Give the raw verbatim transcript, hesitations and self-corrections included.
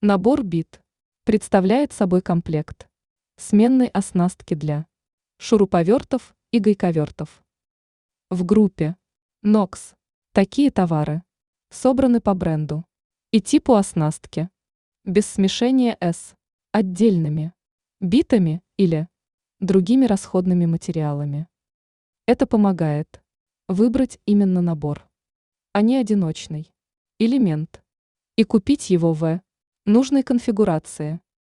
Набор бит представляет собой комплект сменной оснастки для шуруповертов и гайковертов. В группе Nox такие товары собраны по бренду и типу оснастки, без смешения с отдельными битами или другими расходными материалами. Это помогает выбрать именно набор, а не одиночный элемент, и купить его в нужной конфигурации.